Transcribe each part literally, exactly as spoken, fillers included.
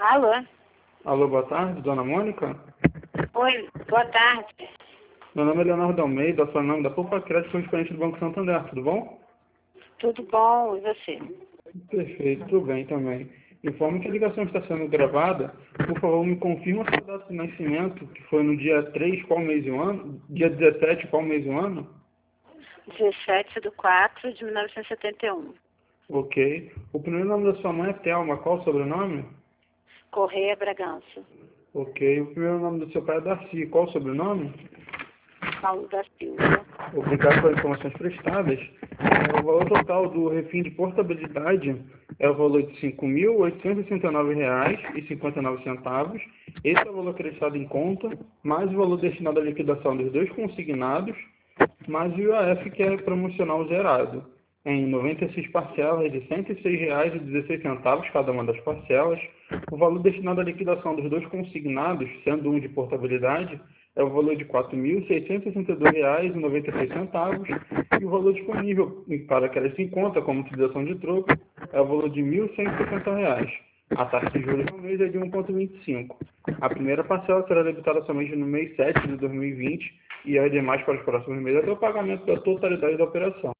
Alô? Alô, boa tarde, dona Mônica? Oi, boa tarde. Meu nome é Leonardo Almeida, sou nome da Poupa Crédito, correspondente do Banco Santander, tudo bom? Tudo bom? E você? Perfeito, tudo bem também. Informo que a ligação está sendo gravada. Por favor, me confirma a sua data de nascimento, que foi no dia três, qual mês e o ano? Dia dezessete, qual mês e o ano? dezessete de quatro de mil novecentos e setenta e um. Ok. O primeiro nome da sua mãe é Thelma, qual o sobrenome? Correia Bragança. Ok. O primeiro nome do seu pai é Darcy, qual o sobrenome? Paulo da Silva. Obrigado pelas informações prestadas. É, o valor total do refim de portabilidade é o valor de cinco mil oitocentos e sessenta e nove reais e cinquenta e nove centavos. Esse é o valor acreditado em conta, mais o valor destinado à liquidação dos dois consignados, mais o I O F, que é promocional zerado, em noventa e seis parcelas de cento e seis reais e dezesseis centavos cada uma das parcelas. O valor destinado à liquidação dos dois consignados, sendo um de portabilidade, é o valor de quatro mil seiscentos e sessenta e dois reais e noventa e seis centavos, e o valor disponível para crédito em conta como utilização de troco é o valor de mil cento e sessenta reais. A taxa de juros no mês é de um vírgula vinte e cinco. A primeira parcela será debitada somente no mês sete de dois mil e vinte e as demais para os próximos meses até o pagamento da totalidade da operação.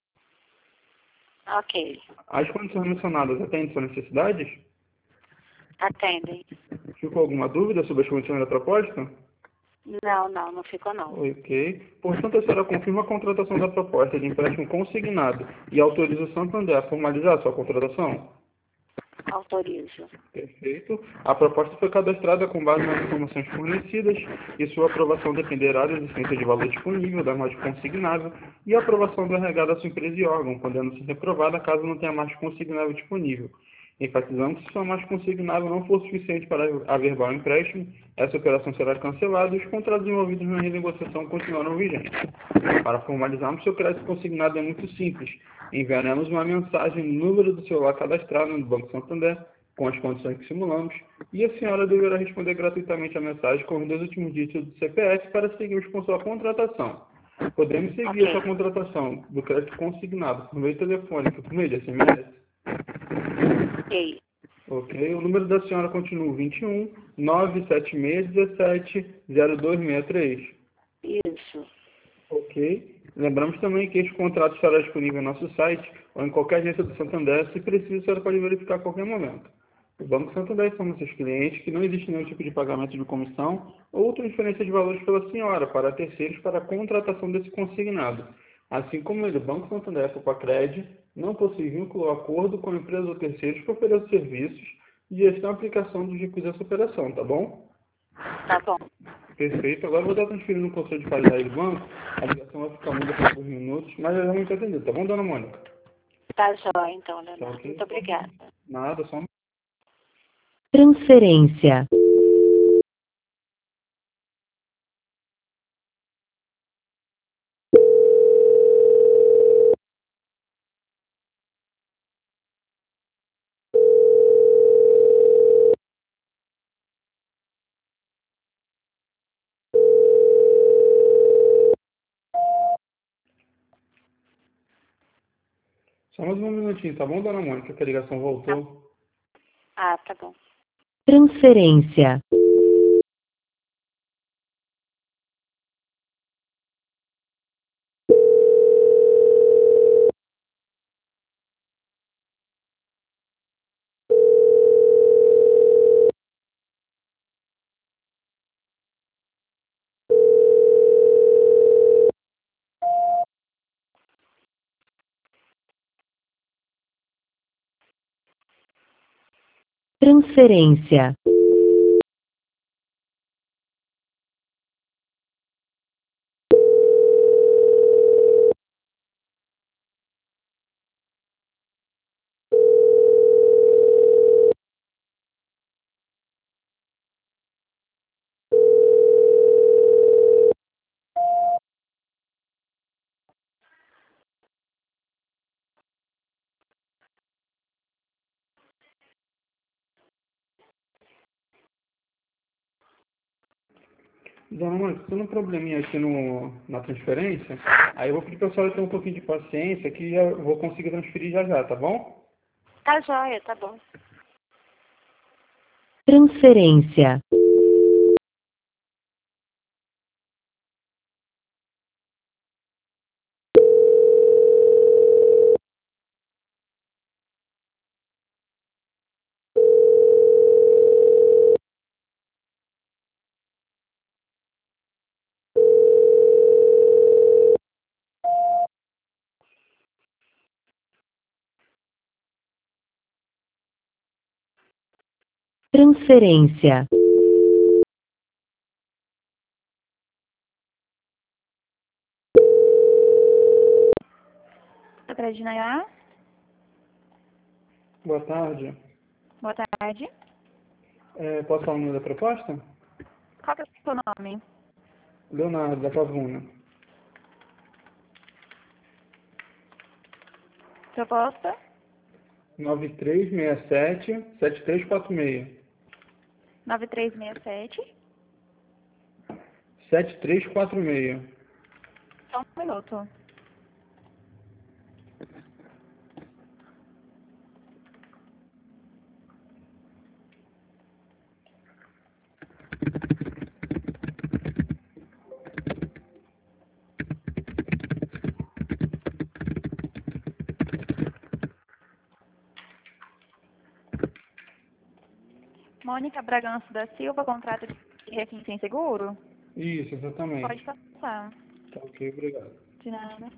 Ok. As condições mencionadas atendem suas necessidades? Atendem. Ficou alguma dúvida sobre as condições da proposta? Não, não, não ficou não. Ok. Portanto, a senhora confirma a contratação da proposta de empréstimo consignado e autoriza o Santander a formalizar sua contratação? Autorizo. Perfeito. A proposta foi cadastrada com base nas informações fornecidas e sua aprovação dependerá da existência de valor disponível da margem consignável e a aprovação do R H da sua empresa e órgão, podendo ser reprovada caso não tenha margem consignável disponível. Enfatizando que se sua margem consignável não for suficiente para averbar o empréstimo, essa operação será cancelada e os contratos envolvidos na renegociação continuarão vigentes. Para formalizarmos seu crédito consignado é muito simples. Enviaremos uma mensagem no número do celular cadastrado no Banco Santander, com as condições que simulamos, e a senhora deverá responder gratuitamente a mensagem com os dois últimos dígitos do C P F para seguirmos com sua contratação. Podemos seguir a sua Ok. contratação do crédito consignado por meio telefônico, por meio de S M S? Ok. Ok. O número da senhora continua vinte e um, nove sete seis, um sete, zero dois seis três. Isso. Ok. Lembramos também que este contrato estará disponível no nosso site ou em qualquer agência do Santander. Se preciso, a senhora pode verificar a qualquer momento. O Banco Santander informa seus clientes que não existe nenhum tipo de pagamento de comissão ou transferência de valores pela senhora para terceiros para a contratação desse consignado. Assim como ele, o Banco Santander e a Copacred não possui vínculo ou acordo com empresas ou terceiros que ofereçam serviços de gestão e aplicação dos requisitos dessa operação, tá bom? Tá bom. Perfeito. Agora eu vou estar transferindo o conselho de qualidade do banco. A ligação vai ficar muda por alguns minutos, mas já vamos atender, tá bom, dona Mônica? Tá jóia, então, Tá Leonardo. ok? Muito obrigada. Nada, só um... Transferência. Só mais um minutinho, tá bom, dona Mônica? Que a ligação voltou. Ah, tá bom. Transferência. Transferência. Dona Mônica, tendo um probleminha aqui no, na transferência, aí eu vou pedir pra senhora ter um pouquinho de paciência que já vou conseguir transferir já já, tá bom? Tá jóia, tá bom. Transferência. Transferência. Doutora Dinayá, Boa tarde. boa tarde. É, posso falar o nome da proposta? Qual que é o seu nome? Leonardo, da Pavuna. Proposta? nove três seis sete, sete três quatro seis. nove três seis sete. sete três quatro seis. Só um minuto. Mônica Bragança da Silva, contrato de refim sem seguro? Isso, exatamente. Pode passar. Tá ok, obrigado. De nada.